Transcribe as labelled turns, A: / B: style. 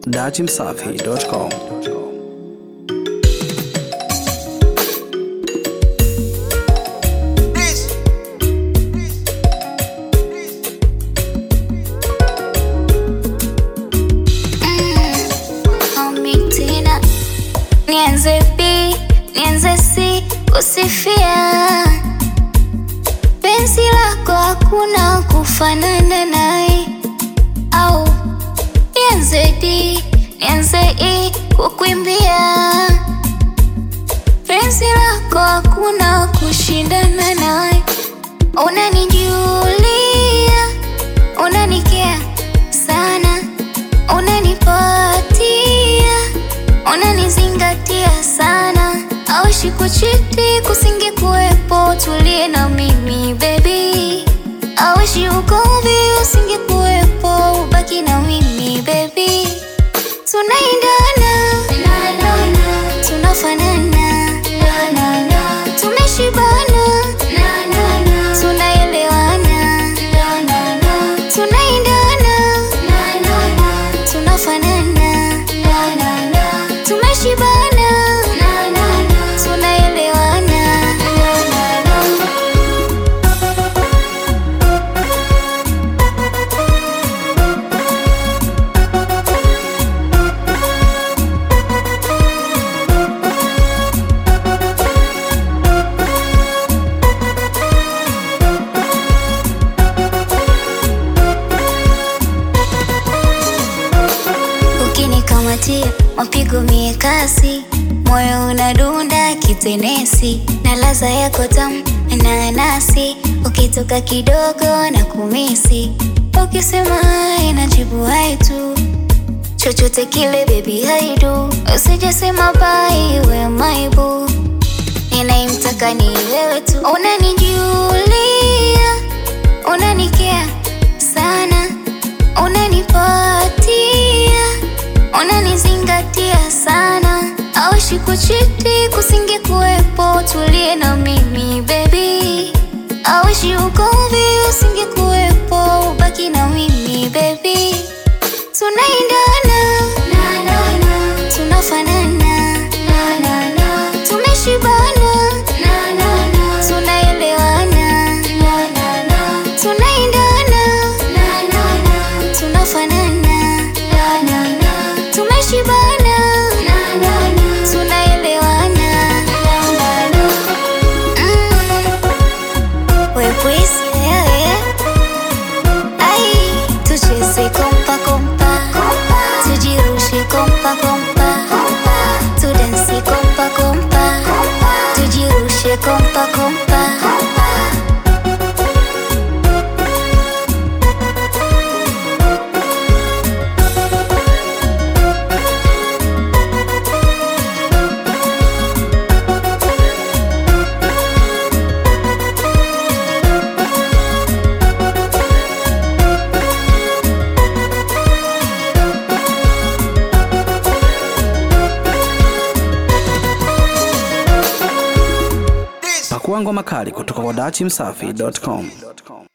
A: dachimsafi.com.
B: Nianze B, nianze C, kusifia penzi lako hakuna kufanana naye. Au nianze D, nianze E, kukuimbia penzi lako hakuna kushindana naye. Unanijulia, unanikea sana, unanipatia, unanizingatia sana. Awishi kuchiti kusinge kuwepo, tulie na mimi baby. Awishi ugomvi usinge kuwepo, ubaki na mimi baby. Tunaendana, tunafanana, tumeshibana, tunaelewana. Tunaendana, tunafanana, tumeshibana, tunaelewana. Ukinikamatia mapigo mie kasi, moyo unadunda kitenesi, na ladha yako tamu na nasi. Ukitoka kidogo na kumisi, ukisema inajibu hai tu, chochote kile baby haidu. Usijasema bye we my boo, ninayemtaka ni wewe tu. Unanijulia, unanikea sana, unanipatia, unanizingatia sana. Awishi kuchiti kusinge kuwepo, tulie na mimi baby. Awishi ugomvi usinge kuwepo, ubaki na mimi baby. Tunaendana, tunafanana, tumeshibana, tunaelewana. Tunaendana, tunafanana, tumeshibana, tunaelewana. Wepwisi wewe, ai, tucheze kompa kompa, tujirushe kompa kompa, tudansi kompa kompa, tujirushe kompa kompa.
A: Pakua ngoma kali kutoka kwa dachimsafi.com.